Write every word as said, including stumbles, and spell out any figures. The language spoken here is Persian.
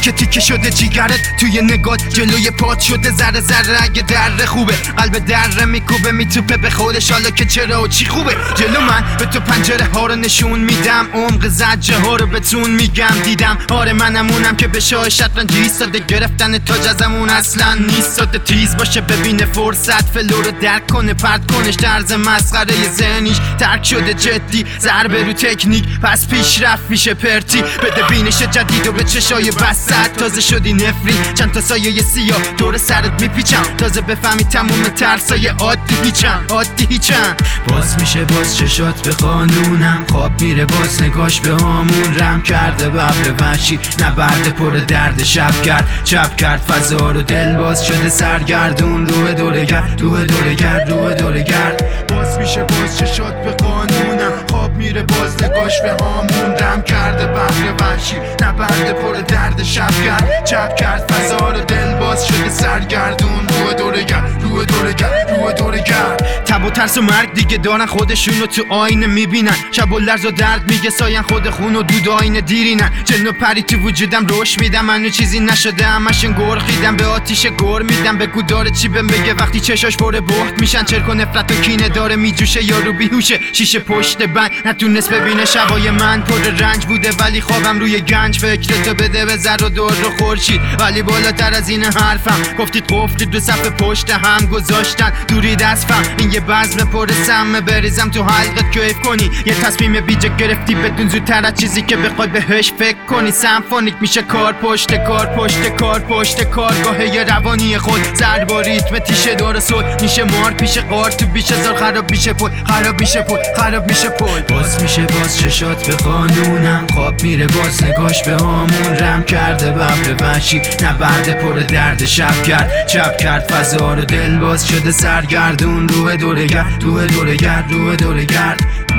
تیکه تیکه شده جیگرت توی نگات، جلوی پات شده ذره ذره. اگه دره خوبه قلب دره میکوبه میتوپه به خودش، حالا که چرا و چی خوبه. جلو من به تو پنجره ها رو نشون میدم، عمق زجه ها رو بهتون میگم. دیدم آره منمونم که به شاه شطرنج ایستاده، گرفتن تاج ازمون اصلا نیستاده. تیز باشه ببینه فرصت، فلو رو درک کنه پرت کنش، طرز مسخره ذهنیش ترک شده جدی، ضربه رو تکنیک پس پیشرفت میشه پرتی. بده بینش جدید و به چشای بسط، تازه شدی نفری چند تا سایه سیاه دور سرت میپیچم، تازه بفهمی تموم ترسای عادی هیچم عادی هیچم. باز میشه باز چشات به قانونم، خواب میره باز نگاش به همون، رم کرده ببر وحشی نبرده پر درد، شب کرد چپ کرد فضا رو، دل باز شده سرگردون، روح دوره گرد روح دوره گرد روح دوره گرد. باز میشه باز چشات به قانونم، خواب میره باز نگاش به همون، رم کرده ببر وحشی نبرده پر درد، شب کرد چپ کرد فضا رو، دل باز شده سرگردون، روح دوره گرد روح دوره گرد روح دوره گرد. تب و ترس و مرگ دیگه دارن خودشونو تو آینه میبینن، شب و لرز و درد میگه ساین خود خون و دود آینه دیرینن. جن و پری تو وجودم روش میدم، منو چیزی نشده همشون گرخیدم، به آتیش گر میدم. بگو داره چی بهم بگه وقتی چشاش پر بهت میشن، چرک و نفرت و کینه داره میجوشه، یارو بیهوشه شیشه پشت بند نتونست ببینه. شبای من پر رنج بوده ولی خوابم روی گنج، فکرتو بده به زر و دور و خورشید، ولی بالاتر از این حرفم. گفتید قفلی دو صف پشت هم گذاشتن، دوری دستم این یه بزم پر سمه، بریزم تو حلقت کیف کنی. یه تصمیم بیجا گرفتی بدون زودتر از چیزی که بخوای بهش فکر کنی. سمفونیک میشه کار پشت کار پشت کار پشت کار، گاهه یه روانی خود ضرب و ریتم تیشه دور سود میشه مار پیش قار، تو بیش هزار خراب میشه پل خراب میشه پل خراب میشه پل. باز میشه باز چشات به قانونم، خواب میره باز نگاش به همون، رم کرده ببر وحشی نبرده پر درد، شب کرد چپ کرد فضا رو، دل باز شده سرگردون، روح دوره گرد روح دوره گرد روح دوره گرد.